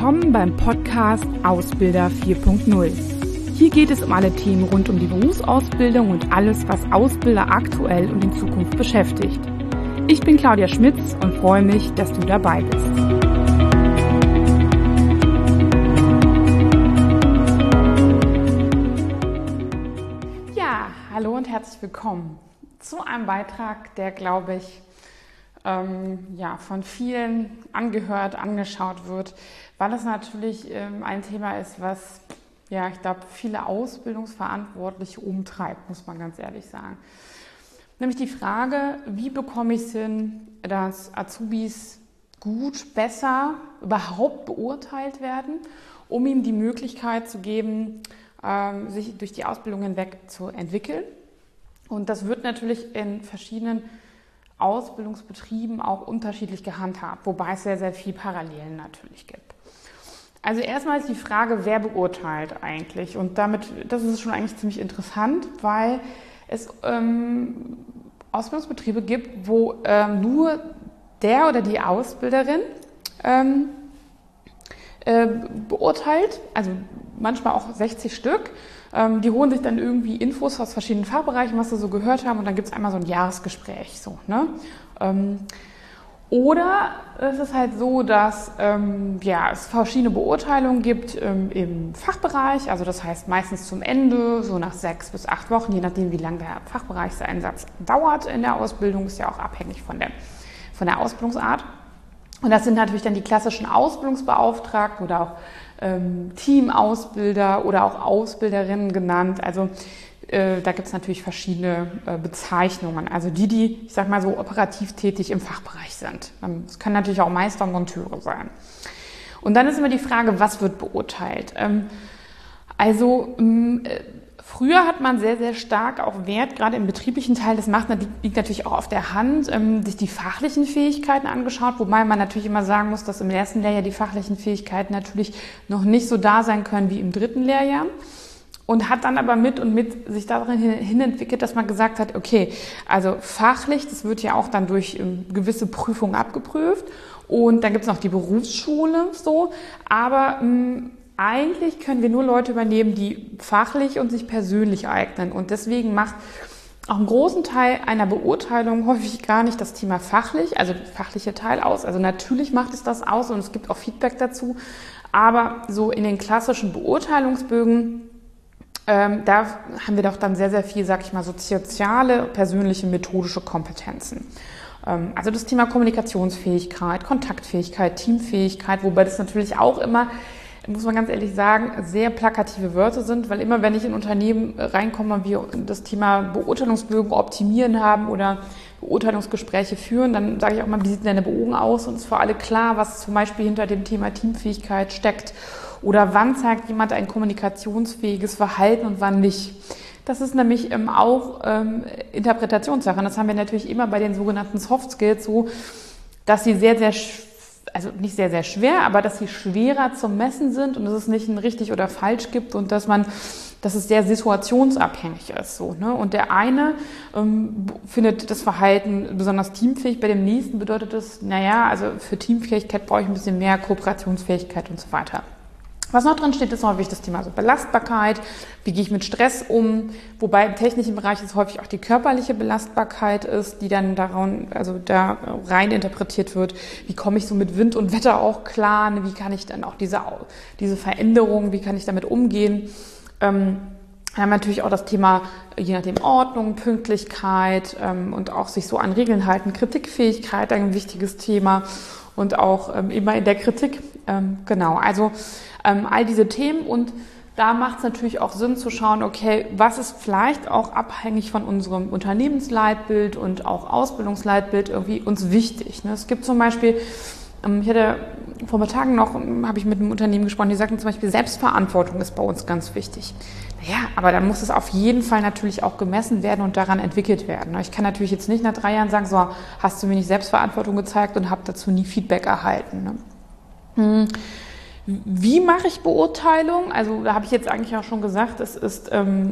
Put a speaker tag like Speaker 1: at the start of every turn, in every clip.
Speaker 1: willkommen beim Podcast Ausbilder 4.0. Hier geht es um alle Themen rund um die Berufsausbildung und alles, was Ausbilder aktuell und in Zukunft beschäftigt. Ich bin Claudia Schmitz und freue mich, dass du dabei bist. Ja, hallo und herzlich willkommen zu einem Beitrag, der, glaube ich, von vielen angehört, angeschaut wird, weil es natürlich ein Thema ist, was, ich glaube, viele Ausbildungsverantwortliche umtreibt, muss man ganz ehrlich sagen. Nämlich die Frage, wie bekomme ich es hin, dass Azubis gut, besser, überhaupt beurteilt werden, um ihm die Möglichkeit zu geben, sich durch die Ausbildung hinweg zu entwickeln. Und das wird natürlich in verschiedenen Ausbildungsbetrieben auch unterschiedlich gehandhabt, wobei es sehr, sehr viel Parallelen natürlich gibt. Also erstmal ist die Frage, wer beurteilt eigentlich? Und das ist schon eigentlich ziemlich interessant, weil es Ausbildungsbetriebe gibt, wo nur der oder die Ausbilderin beurteilt, also manchmal auch 60 Stück. Die holen sich dann irgendwie Infos aus verschiedenen Fachbereichen, was sie so gehört haben, und dann gibt es einmal so ein Jahresgespräch. Oder es ist halt so, dass es verschiedene Beurteilungen gibt im Fachbereich, also das heißt meistens zum Ende, so nach 6 bis 8 Wochen, je nachdem wie lange der Fachbereichseinsatz dauert in der Ausbildung, ist ja auch abhängig von der Ausbildungsart. Und das sind natürlich dann die klassischen Ausbildungsbeauftragten oder auch Teamausbilder oder auch Ausbilderinnen genannt. Also da gibt es natürlich verschiedene Bezeichnungen. Also die, ich sag mal so, operativ tätig im Fachbereich sind. Es können natürlich auch Meister und Monteure sein. Und dann ist immer die Frage, was wird beurteilt? Früher hat man sehr, sehr stark auch Wert, gerade im betrieblichen Teil, liegt natürlich auch auf der Hand, sich die fachlichen Fähigkeiten angeschaut, wobei man natürlich immer sagen muss, dass im ersten Lehrjahr die fachlichen Fähigkeiten natürlich noch nicht so da sein können wie im dritten Lehrjahr. Und hat dann aber mit sich darin hin entwickelt, dass man gesagt hat, okay, also fachlich, das wird ja auch dann durch gewisse Prüfungen abgeprüft. Und dann gibt es noch die Berufsschule, aber eigentlich können wir nur Leute übernehmen, die fachlich und sich persönlich eignen. Und deswegen macht auch einen großen Teil einer Beurteilung häufig gar nicht das Thema fachlich, also der fachliche Teil aus. Also natürlich macht es das aus und es gibt auch Feedback dazu. Aber so in den klassischen Beurteilungsbögen, da haben wir doch dann sehr, sehr viel, soziale, persönliche, methodische Kompetenzen. Also das Thema Kommunikationsfähigkeit, Kontaktfähigkeit, Teamfähigkeit, wobei das natürlich auch immer, muss man ganz ehrlich sagen, sehr plakative Wörter sind, weil immer, wenn ich in Unternehmen reinkomme und wir das Thema Beurteilungsbögen optimieren haben oder Beurteilungsgespräche führen, dann sage ich auch mal, wie sieht denn der Bogen aus? Und es ist für alle klar, was zum Beispiel hinter dem Thema Teamfähigkeit steckt. Oder wann zeigt jemand ein kommunikationsfähiges Verhalten und wann nicht. Das ist nämlich auch Interpretationssache. Und das haben wir natürlich immer bei den sogenannten Soft Skills so, dass sie nicht sehr, sehr schwer, aber dass sie schwerer zu messen sind und dass es nicht ein richtig oder falsch gibt und dass es sehr situationsabhängig ist. Und der eine findet das Verhalten besonders teamfähig, bei dem nächsten bedeutet es, für Teamfähigkeit brauche ich ein bisschen mehr Kooperationsfähigkeit und so weiter. Was noch drin steht, ist häufig das Thema Belastbarkeit. Wie gehe ich mit Stress um? Wobei im technischen Bereich es häufig auch die körperliche Belastbarkeit ist, die dann da rein interpretiert wird. Wie komme ich so mit Wind und Wetter auch klar? Wie kann ich dann auch diese Veränderungen, wie kann ich damit umgehen? Wir haben natürlich auch das Thema, je nachdem, Ordnung, Pünktlichkeit und auch sich so an Regeln halten. Kritikfähigkeit, ein wichtiges Thema. Und auch immer in der Kritik. All diese Themen, und da macht es natürlich auch Sinn zu schauen, okay, was ist vielleicht auch abhängig von unserem Unternehmensleitbild und auch Ausbildungsleitbild irgendwie uns wichtig. Es gibt zum Beispiel, ich hatte vor ein paar Tagen habe ich mit einem Unternehmen gesprochen, die sagten zum Beispiel, Selbstverantwortung ist bei uns ganz wichtig. Aber dann muss es auf jeden Fall natürlich auch gemessen werden und daran entwickelt werden. Ich kann natürlich jetzt nicht nach 3 Jahren sagen, so, hast du mir nicht Selbstverantwortung gezeigt und habe dazu nie Feedback erhalten. Wie mache ich Beurteilung? Also da habe ich jetzt eigentlich auch schon gesagt, es ist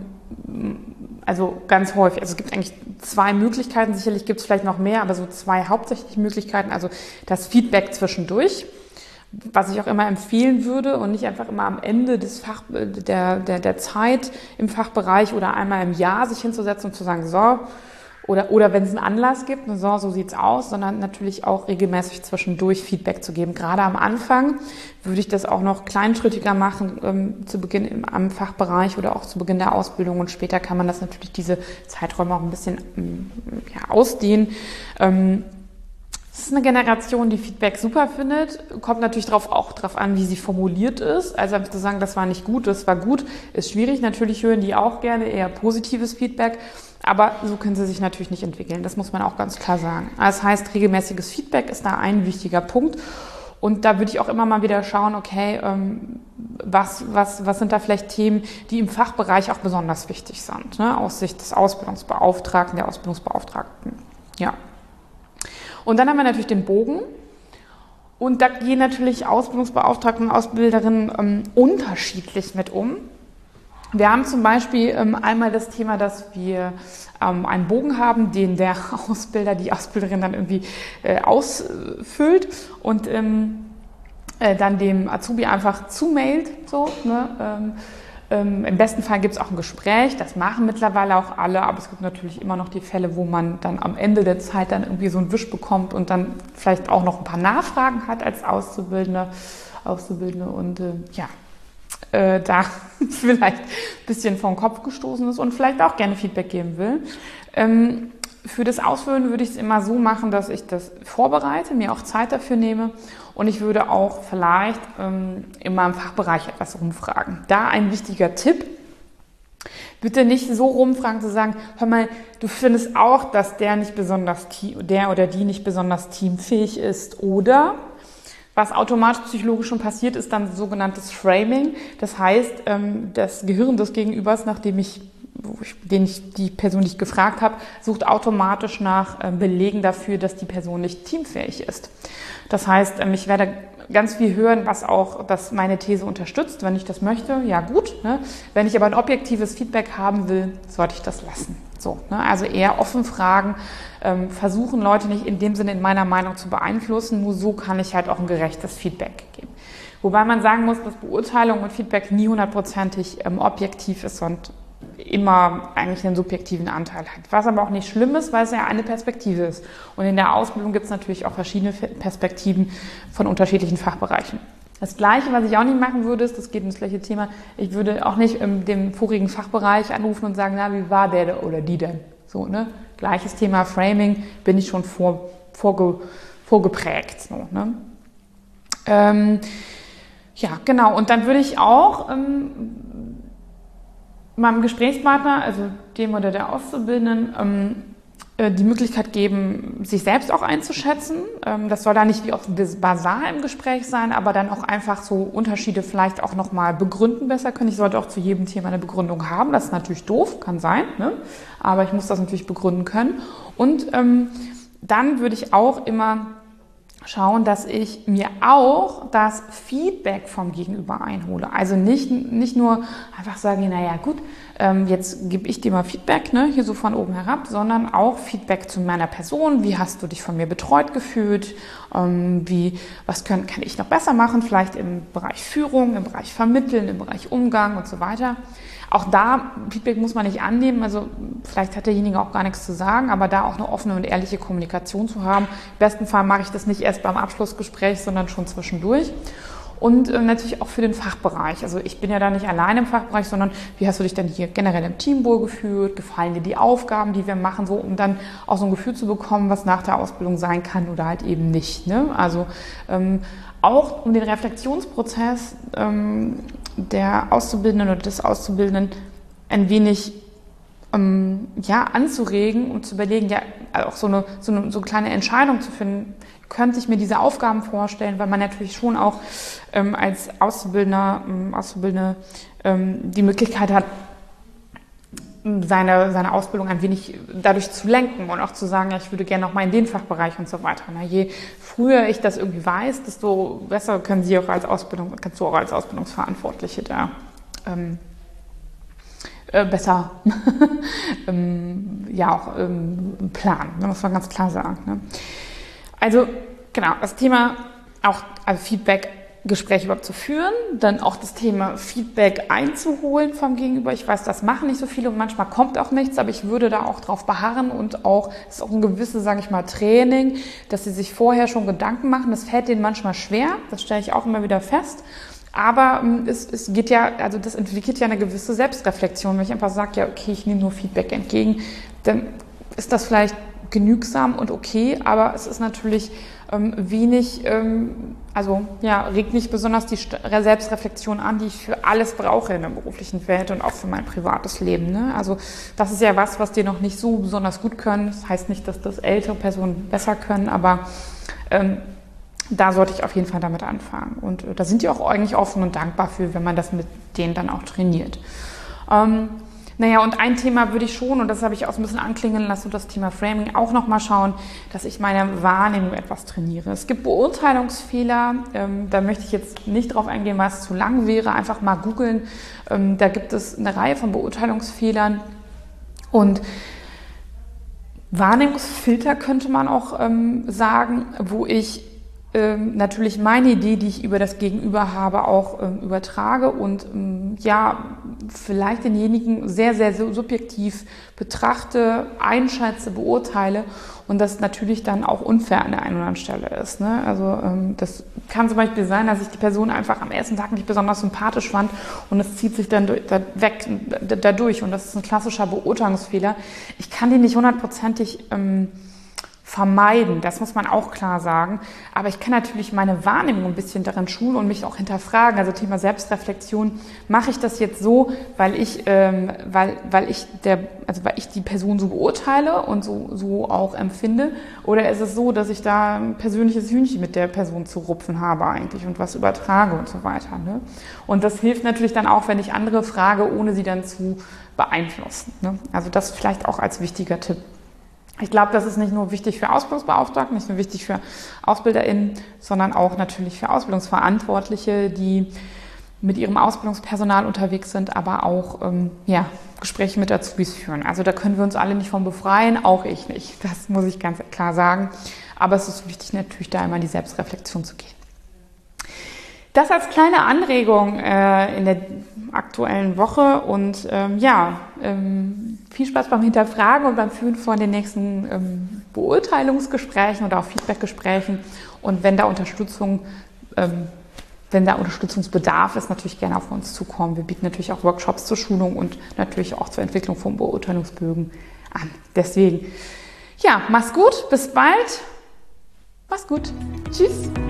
Speaker 1: ganz häufig. Also es gibt eigentlich 2 Möglichkeiten, sicherlich gibt es vielleicht noch mehr, aber so 2 hauptsächliche Möglichkeiten. Also das Feedback zwischendurch. Was ich auch immer empfehlen würde und nicht einfach immer am Ende des der Zeit im Fachbereich oder einmal im Jahr sich hinzusetzen und zu sagen, so, oder wenn es einen Anlass gibt, so sieht's aus, sondern natürlich auch regelmäßig zwischendurch Feedback zu geben. Gerade am Anfang würde ich das auch noch kleinschrittiger machen, zu Beginn am Fachbereich oder auch zu Beginn der Ausbildung, und später kann man das natürlich diese Zeiträume auch ein bisschen ausdehnen. Es ist eine Generation, die Feedback super findet. Kommt natürlich auch drauf an, wie sie formuliert ist. Also einfach zu sagen, das war nicht gut, das war gut, ist schwierig. Natürlich hören die auch gerne eher positives Feedback. Aber so können sie sich natürlich nicht entwickeln. Das muss man auch ganz klar sagen. Das heißt, regelmäßiges Feedback ist da ein wichtiger Punkt. Und da würde ich auch immer mal wieder schauen, okay, was sind da vielleicht Themen, die im Fachbereich auch besonders wichtig sind, ne? Aus Sicht des Ausbildungsbeauftragten, der Ausbildungsbeauftragten. Ja. Und dann haben wir natürlich den Bogen. Und da gehen natürlich Ausbildungsbeauftragte und Ausbilderinnen unterschiedlich mit um. Wir haben zum Beispiel einmal das Thema, dass wir einen Bogen haben, den der Ausbilder, die Ausbilderin dann irgendwie ausfüllt und dann dem Azubi einfach zumailt. So, ne? Im besten Fall gibt es auch ein Gespräch, das machen mittlerweile auch alle, aber es gibt natürlich immer noch die Fälle, wo man dann am Ende der Zeit dann irgendwie so einen Wisch bekommt und dann vielleicht auch noch ein paar Nachfragen hat als Auszubildende und da vielleicht ein bisschen vom Kopf gestoßen ist und vielleicht auch gerne Feedback geben will. Für das Ausfüllen würde ich es immer so machen, dass ich das vorbereite, mir auch Zeit dafür nehme, und ich würde auch vielleicht in meinem Fachbereich etwas rumfragen. Da ein wichtiger Tipp: Bitte nicht so rumfragen, zu sagen, hör mal, du findest auch, dass der oder die nicht besonders teamfähig ist, oder was automatisch psychologisch schon passiert, ist dann sogenanntes Framing. Das heißt, das Gehirn des Gegenübers, den ich die Person, die ich gefragt habe, sucht automatisch nach Belegen dafür, dass die Person nicht teamfähig ist. Das heißt, ich werde ganz viel hören, was meine These unterstützt. Wenn ich das möchte, ja gut. Ne? Wenn ich aber ein objektives Feedback haben will, sollte ich das lassen. So, ne? Also eher offen fragen, versuchen Leute nicht in dem Sinne in meiner Meinung zu beeinflussen. Nur so kann ich halt auch ein gerechtes Feedback geben. Wobei man sagen muss, dass Beurteilung und Feedback nie 100%ig objektiv ist und immer eigentlich einen subjektiven Anteil hat. Was aber auch nicht schlimm ist, weil es ja eine Perspektive ist. Und in der Ausbildung gibt es natürlich auch verschiedene Perspektiven von unterschiedlichen Fachbereichen. Das Gleiche, was ich auch nicht machen würde, das geht ins gleiche Thema, ich würde auch nicht dem vorigen Fachbereich anrufen und sagen, na, wie war der oder die denn? So, ne? Gleiches Thema Framing, bin ich schon vorgeprägt. So, ne? Ja, genau. Und dann würde ich auch meinem Gesprächspartner, also dem oder der Auszubildenden, die Möglichkeit geben, sich selbst auch einzuschätzen. Das soll da nicht wie auf Basar im Gespräch sein, aber dann auch einfach so Unterschiede vielleicht auch nochmal begründen besser können. Ich sollte auch zu jedem Thema eine Begründung haben. Das ist natürlich doof, kann sein, ne? Aber ich muss das natürlich begründen können. Und dann würde ich auch immer schauen, dass ich mir auch das Feedback vom Gegenüber einhole. Also nicht nur einfach sagen, naja gut, jetzt gebe ich dir mal Feedback, ne, hier so von oben herab, sondern auch Feedback zu meiner Person. Wie hast du dich von mir betreut gefühlt? Was kann ich noch besser machen? Vielleicht im Bereich Führung, im Bereich Vermitteln, im Bereich Umgang und so weiter. Auch da, Feedback muss man nicht annehmen, also vielleicht hat derjenige auch gar nichts zu sagen, aber da auch eine offene und ehrliche Kommunikation zu haben. Im besten Fall mache ich das nicht erst beim Abschlussgespräch, sondern schon zwischendurch. Und natürlich auch für den Fachbereich. Also ich bin ja da nicht allein im Fachbereich, sondern wie hast du dich denn hier generell im Team wohlgefühlt? Gefallen dir die Aufgaben, die wir machen, so, um dann auch so ein Gefühl zu bekommen, was nach der Ausbildung sein kann oder halt eben nicht. Ne? Also auch um den Reflexionsprozess der Auszubildenden oder des Auszubildenden ein wenig anzuregen und zu überlegen, ja, auch so eine kleine Entscheidung zu finden, könnte ich mir diese Aufgaben vorstellen, weil man natürlich schon auch als Auszubildende die Möglichkeit hat, seine Ausbildung ein wenig dadurch zu lenken und auch zu sagen, ja, ich würde gerne noch mal in den Fachbereich und so weiter. Na, je früher ich das irgendwie weiß, desto besser kannst du auch als Ausbildungsverantwortliche da besser planen, muss man ganz klar sagen. Ne? Also genau, das Thema auch, also Feedback Gespräche überhaupt zu führen, dann auch das Thema Feedback einzuholen vom Gegenüber. Ich weiß, das machen nicht so viele und manchmal kommt auch nichts, aber ich würde da auch drauf beharren und auch, es ist auch ein gewisses, sage ich mal, Training, dass sie sich vorher schon Gedanken machen. Das fällt denen manchmal schwer, das stelle ich auch immer wieder fest. Aber es geht ja, also das entwickelt ja eine gewisse Selbstreflexion. Wenn ich einfach sage, ja, okay, ich nehme nur Feedback entgegen, dann ist das vielleicht genügsam und okay, aber es ist natürlich wenig, regt nicht besonders die Selbstreflexion an, die ich für alles brauche in der beruflichen Welt und auch für mein privates Leben. Ne? Also das ist ja was die noch nicht so besonders gut können. Das heißt nicht, dass das ältere Personen besser können, aber da sollte ich auf jeden Fall damit anfangen. Und da sind die auch eigentlich offen und dankbar für, wenn man das mit denen dann auch trainiert. Und ein Thema würde ich schon, und das habe ich auch so ein bisschen anklingen lassen, das Thema Framing auch nochmal schauen, dass ich meine Wahrnehmung etwas trainiere. Es gibt Beurteilungsfehler, da möchte ich jetzt nicht drauf eingehen, weil es zu lang wäre, einfach mal googeln. Da gibt es eine Reihe von Beurteilungsfehlern und Wahrnehmungsfilter könnte man auch sagen, wo ich natürlich meine Idee, die ich über das Gegenüber habe, auch übertrage und vielleicht denjenigen sehr, sehr subjektiv betrachte, einschätze, beurteile und das natürlich dann auch unfair an der einen oder anderen Stelle ist. Ne? Also das kann zum Beispiel sein, dass ich die Person einfach am ersten Tag nicht besonders sympathisch fand und das zieht sich dann dadurch und das ist ein klassischer Beurteilungsfehler. Ich kann den nicht hundertprozentig vermeiden, das muss man auch klar sagen. Aber ich kann natürlich meine Wahrnehmung ein bisschen darin schulen und mich auch hinterfragen. Also Thema Selbstreflexion, mache ich das jetzt so, weil ich die Person so beurteile und so auch empfinde? Oder ist es so, dass ich da ein persönliches Hühnchen mit der Person zu rupfen habe eigentlich und was übertrage und so weiter. Ne? Und das hilft natürlich dann auch, wenn ich andere frage, ohne sie dann zu beeinflussen. Ne? Also das vielleicht auch als wichtiger Tipp. Ich glaube, das ist nicht nur wichtig für Ausbildungsbeauftragte, nicht nur wichtig für AusbilderInnen, sondern auch natürlich für Ausbildungsverantwortliche, die mit ihrem Ausbildungspersonal unterwegs sind, aber auch Gespräche mit Azubis führen. Also da können wir uns alle nicht von befreien, auch ich nicht. Das muss ich ganz klar sagen. Aber es ist wichtig, natürlich da immer in die Selbstreflexion zu gehen. Das als kleine Anregung in der aktuellen Woche und viel Spaß beim Hinterfragen und beim Führen von den nächsten Beurteilungsgesprächen oder auch Feedbackgesprächen und wenn da Unterstützungsbedarf ist, natürlich gerne auf uns zukommen. Wir bieten natürlich auch Workshops zur Schulung und natürlich auch zur Entwicklung von Beurteilungsbögen an. Deswegen, mach's gut, bis bald, mach's gut, tschüss.